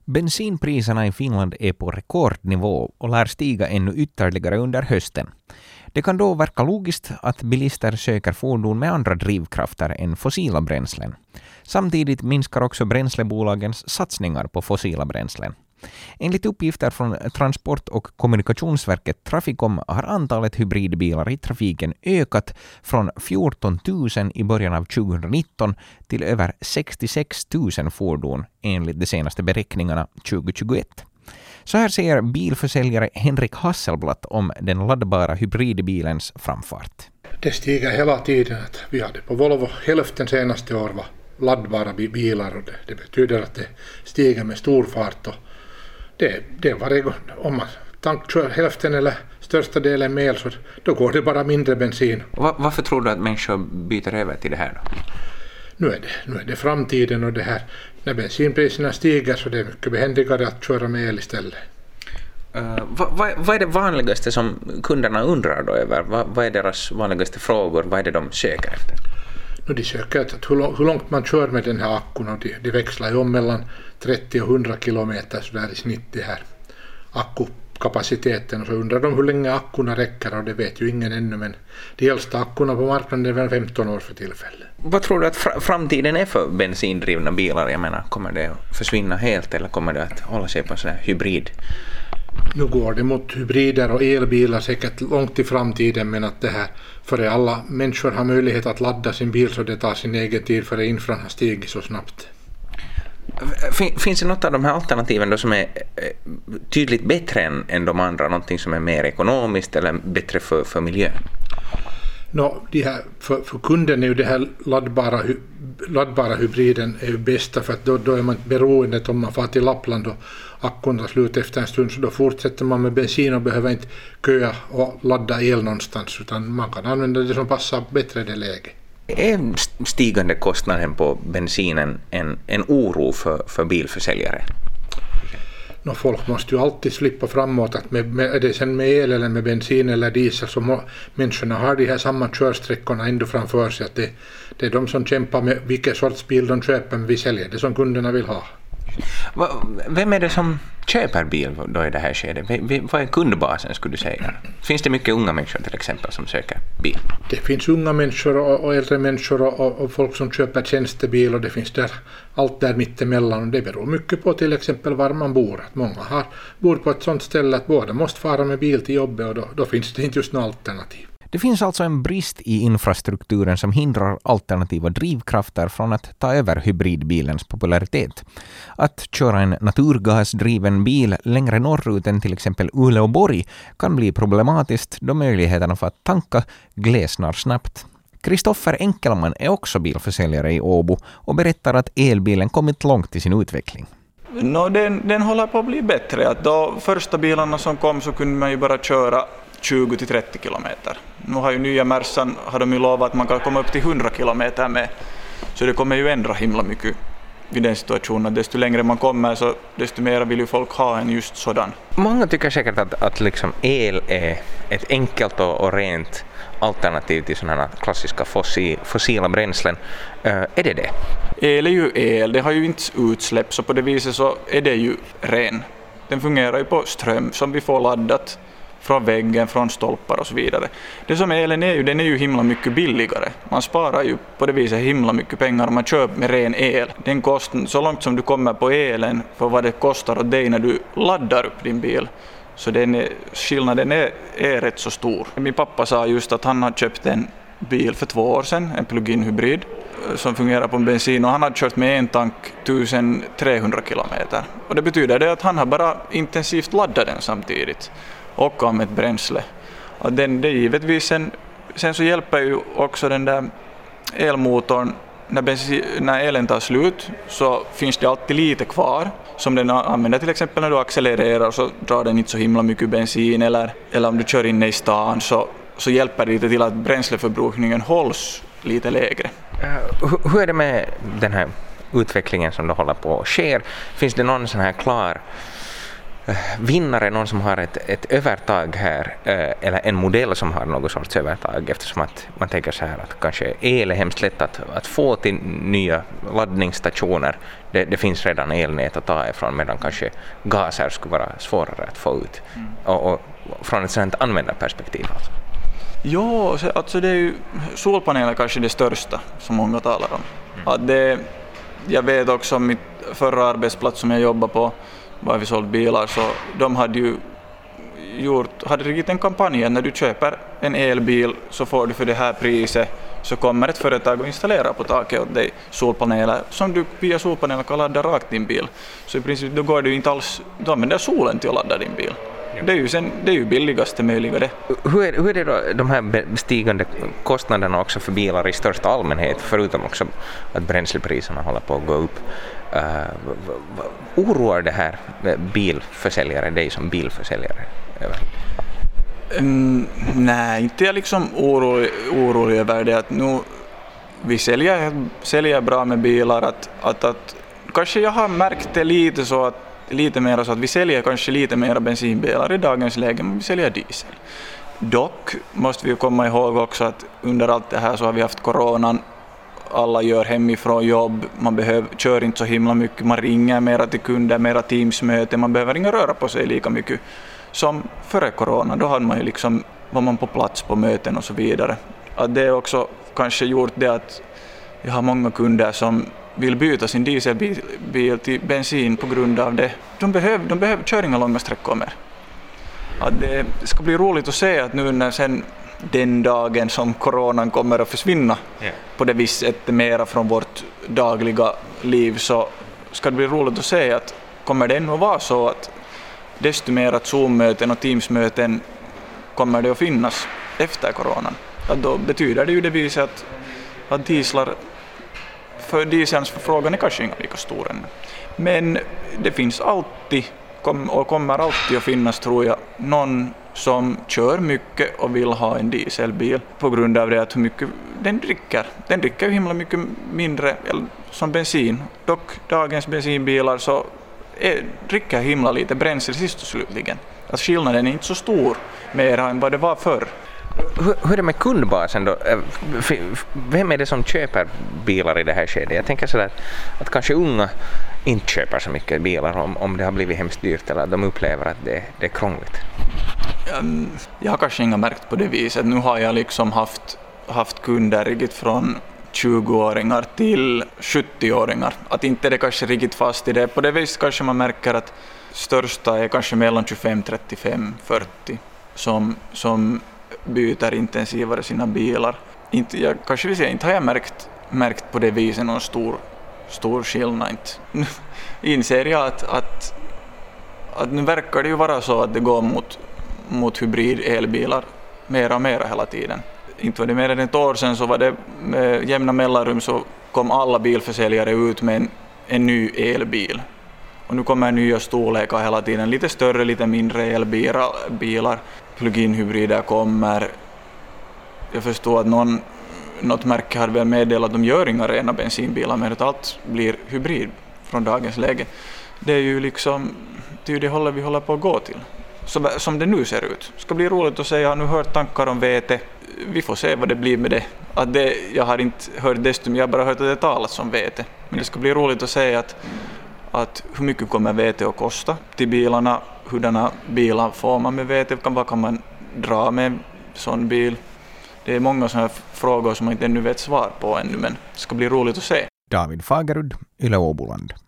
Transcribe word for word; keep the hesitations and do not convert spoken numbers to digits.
Bensinpriserna i Finland är på rekordnivå och lär stiga ännu ytterligare under hösten. Det kan då verka logiskt att bilister söker fordon med andra drivkrafter än fossila bränslen. Samtidigt minskar också bränslebolagens satsningar på fossila bränslen. Enligt uppgifter från Transport- och kommunikationsverket Traficom har antalet hybridbilar i trafiken ökat från fjorton tusen i början av tjugonitton till över sextiosex tusen fordon enligt de senaste beräkningarna tjugohundratjugoett. Så här säger bilförsäljare Henrik Hasselblatt om den laddbara hybridbilens framfart. Det stiger hela tiden. Att vi hade på Volvo hälften senaste år var laddbara bilar och det, det betyder att det stiger med stor fart. Och det, det varje gång, om man tankar hälften eller största delen med el så då går det bara mindre bensin. Var, varför tror du att människor byter över till det här då? Nu är det, nu är det framtiden och det här. När bensinpriserna stiger så det är mycket behändigare att köra med el istället. Uh, vad, vad, vad är det vanligaste som kunderna undrar då över? Vad, vad är deras vanligaste frågor? Vad är det de söker efter? Nu de söker att hur, hur långt man kör med den här akkun och de, de växlar ju om mellan trettio och hundra kilometer så där i snitt det här akkukapaciteten och så undrar de hur länge akkurna räcker och det vet ju ingen ännu men de äldsta akkurna på marknaden är väl femton år för tillfället. Vad tror du att fr- framtiden är för bensindrivna bilar? Jag menar, kommer det att försvinna helt eller kommer det att hålla sig på en sån här hybrid? Nu går det mot hybrider och elbilar säkert långt i framtiden men att det här för alla människor har möjlighet att ladda sin bil så det tar sin egen tid för infran har stigit så snabbt. Finns det något av de här alternativen då som är tydligt bättre än, än de andra? Någonting som är mer ekonomiskt eller bättre för, för miljön? No, de här, för, för kunden är ju det här laddbara, laddbara hybriden är ju bästa för att då, då är man beroende om man får till Lappland och akkun tar slut efter en stund så då fortsätter man med bensin och behöver inte köa och ladda el någonstans utan man kan använda det som passar bättre det läge. Är stigande kostnaden på bensinen en, en oro för, för bilförsäljare? No, folk måste ju alltid slippa framåt att med, med, är det sen med el eller med bensin eller diesel så må, människorna har de här samma körsträckorna ändå framför sig att det, det är de som kämpar med vilken sorts bil de köper men vi säljer det som kunderna vill ha. Vem är det som köper bil då i det här skedet? Vad är kundbasen skulle du säga? Finns det mycket unga människor till exempel som söker bil? Det finns unga människor och, och äldre människor och, och, och folk som köper tjänstebil och det finns där, allt där mittemellan och det beror mycket på till exempel var man bor. Att många har, bor på ett sånt ställe att båda måste fara med bil till jobbet och då, då finns det inte just något alternativ. Det finns alltså en brist i infrastrukturen som hindrar alternativa drivkrafter från att ta över hybridbilens popularitet. Att köra en naturgasdriven bil längre norrut än till exempel Uleåborg kan bli problematiskt då möjligheterna för att tanka glesnar snabbt. Kristoffer Enkelman är också bilförsäljare i Åbo och berättar att elbilen kommit långt i sin utveckling. No, den, den håller på att bli bättre. Att då första bilarna som kom så kunde man ju bara köra tjugo till trettio kilometer. Nu har ju nya Mercan har de ju lovat att man kan komma upp till hundra kilometer med. Så det kommer ju ändra himla mycket vid den situationen. Desto längre man kommer så desto mer vill ju folk ha än just sådan. Många tycker säkert att, att liksom el är ett enkelt och, och rent alternativ till sådana klassiska fossil, fossila bränslen. Uh, är det det? El är ju el. Det har ju inte utsläpp så på det viset så är det ju ren. Den fungerar ju på ström som vi får laddat från väggen, från stolpar och så vidare. Det som elen är ju, den är ju himla mycket billigare. Man sparar ju på det viset himla mycket pengar om man köper med ren el. Den kostar, så långt som du kommer på elen för vad det kostar åt dig när du laddar upp din bil. Så den är, skillnaden är, är rätt så stor. Min pappa sa just att han har köpt en bil för två år sedan, en plug-in hybrid som fungerar på bensin och han har kört med en tank tusen trehundra kilometer. Och det betyder det att han har bara intensivt laddat den samtidigt och använt bränsle. Och den, det är givetvis sen, sen så hjälper ju också den där elmotorn när, bensin, när elen tar slut så finns det alltid lite kvar som den använder till exempel när du accelererar så drar den inte så himla mycket bensin eller, eller om du kör inne i stan så, så hjälper det lite till att bränsleförbrukningen hålls lite lägre. Uh, hur är det med den här utvecklingen som då håller på att ske? Finns det någon sån här klar vinnare, någon som har ett, ett övertag här, eller en modell som har något sorts övertag, eftersom att man tänker så här att kanske el är hemskt lätt att, att få till nya laddningsstationer. Det, det finns redan elnät att ta ifrån, medan kanske gaser skulle vara svårare att få ut. Mm. Och, och från ett sådant användarperspektiv alltså. Ja, alltså det är ju solpaneler kanske det största som många talar om. Mm. Att det, jag vet också om mitt förra arbetsplats som jag jobbade på, var vi sålt bilar, så de hade ju gjort, hade riktigt en kampanj. När du köper en elbil så får du för det här priset, så kommer ett företag att installera på taket åt dig solpaneler som du via solpaneler kan ladda rakt din bil. Så i princip då går du inte alls, du använder solen till att ladda din bil. Det är ju, sen, det är ju billigaste möjliga det. Hur är, hur är det då, de här stigande kostnaderna också för bilar i största allmänhet, förutom också att bränslepriserna håller på att gå upp? Uh, oroar det här bilförsäljare, dig som bilförsäljare? Mm, nej, inte jag liksom orolig, orolig över det. Att nu, vi säljer, säljer bra med bilar. Att, att, att, kanske jag har märkt det lite så att lite mer så att vi säljer kanske lite mer bensinbilar i dagens läge, men vi säljer diesel. Dock måste vi komma ihåg också att under allt det här så har vi haft coronan. Alla gör hemifrån jobb, man behöver, kör inte så himla mycket, man ringer mera till kunder, mera teamsmöten, man behöver inte röra på sig lika mycket som före corona. Då hade man ju liksom, var man på plats på möten och så vidare. Att det är också kanske gjort det att jag har många kunder som vill byta sin dieselbil bil till bensin på grund av det. De behöver, de behöver köra inga långa sträckor mer. Att det ska bli roligt att se att nu när sen den dagen som coronan kommer att försvinna yeah. på det viset mera från vårt dagliga liv, så ska det bli roligt att se att kommer det nog vara så att desto mer att Zoom-möten och Teams-möten kommer det att finnas efter coronan. Att då betyder det ju det viset att, att dieslar, för dieselns förfrågan är kanske inte lika stor än. Men det finns alltid kom, och kommer alltid att finnas, tror jag, någon som kör mycket och vill ha en dieselbil på grund av det att hur mycket den dricker. Den dricker ju himla mycket mindre som bensin. Dock dagens bensinbilar så är, dricker himla lite bränsle sist och slutligen. Att skillnaden är inte så stor mer än vad det var förr. Hur, hur är det med kundbasen då? Vem är det som köper bilar i det här skedet? Jag tänker sådär att kanske unga inte köper så mycket bilar om, om det har blivit hemskt dyrt eller att de upplever att det, det är krångligt. Jag har kanske inte märkt på det viset. Nu har jag liksom haft, haft kunder riktigt från tjugoåringar till sjuttioåringar. Att inte är det kanske riktigt fast i det. På det viset kanske man märker att största är kanske mellan tjugofem, trettiofem, fyrtio som, som byter intensivare sina bilar. Inte, jag, kanske vi säger, inte har jag märkt, märkt på det viset någon stor, stor skillnad. Nu inser jag att, att, att nu verkar det ju vara så att det går mot, mot hybrid-elbilar mer och mer hela tiden. Inte var det mer än ett år sedan så var det med jämna mellanrum så kom alla bilförsäljare ut med en, en ny elbil. Och nu kommer nya storlekar hela tiden, lite större, lite mindre elbilar. Plug-in-hybrider kommer. Jag förstår att någon, något märke har väl meddelat att de gör inga rena bensinbilar, men att allt blir hybrid från dagens läge. Det är ju liksom, det är ju det håller vi håller på att gå till. Så, som det nu ser ut. Det ska bli roligt att säga, jag har nu hört tankar om V T. Vi får se vad det blir med det. Att det jag har inte hört desto, jag har bara hört att det talas om V T. Men det ska bli roligt att säga att, att hur mycket kommer V T att kosta till bilarna. Hurdana bilar får man med V T? Vad kan man dra med en sån bil? Det är många sådana frågor som man inte ännu vet svar på ännu, men det ska bli roligt att se. David Fagerud, Yle Åboland.